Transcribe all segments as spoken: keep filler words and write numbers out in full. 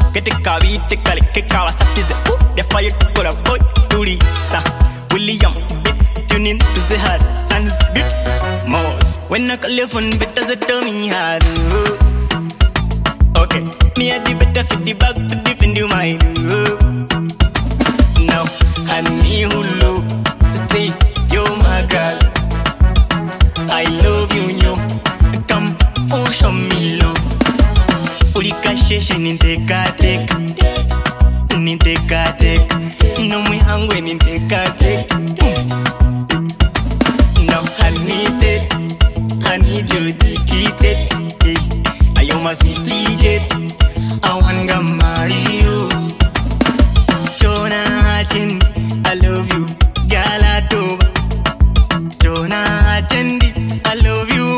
Get the Kavite, Kalike Kawasaki, the fire to call a boy, Turisa, William, it's tuning to the heart, sounds good. Most when I call your phone, better the tummy hard. Okay, me a the better fit the back to defend you, my now, honey, Hulu, say, you're my girl. I love you, yo. Come, oh, show me love. Ulika sheshe ninteka teka, ninteka teka. No me hangwe ninteka teka. Now I need it, I need you dedicated. I am a D J, I wanna marry you. Jonah Hachendi, I love you, Galatoba. Jonah Hachendi, I love you.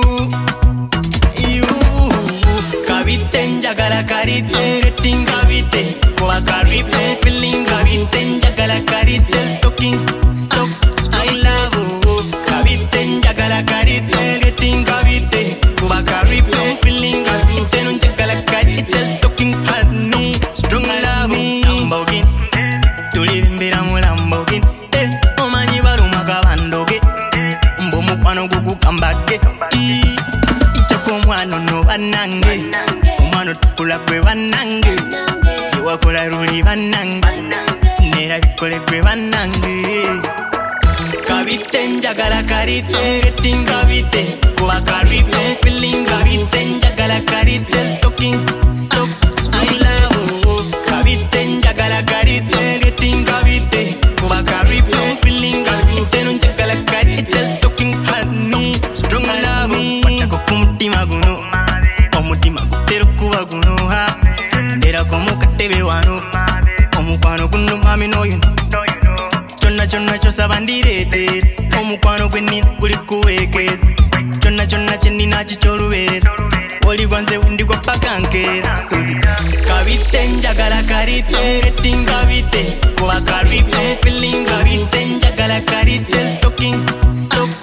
Kavite njagala karite, getting kavite. Kwa karipe, feeling kavite njagala karite. Talking, talk, I love you. Kavite njagala karite, getting kavite. Kwa karipe, feeling kavite njagala karite. Talking honey, strong love me. Lamborghini, tulimbira mu Lamborghini. Eh, omanyi baruma kabandoge. Mbomu kwano gugu kambake. Mwana no banange, mwana tukula kwe banange, kiwakola ruli banange, nera bikole kwe banange. Kavite njagala karite, getting kavite, kwa karipe, feeling kavite njagala karite, talking, talk, I love you. Kavite njagala karite, getting kavite, kwa karipe, feeling kavite njagala karite, talking honey, strong love me. Mutima guno, omutima gutera kuba guno ha. Ndera komu katebe wano, omukwano guno mami no you know. Chonna chonna chosa bandirete, omukwano gweni guli kuwekeza. Chonna chonna cheni nachi choluwere, oli gwanze undi kwa pakankera. Suzi, kavite njagala karite, getting kavite, kwa karipe, feeling kavite njagala karite, talking, talk.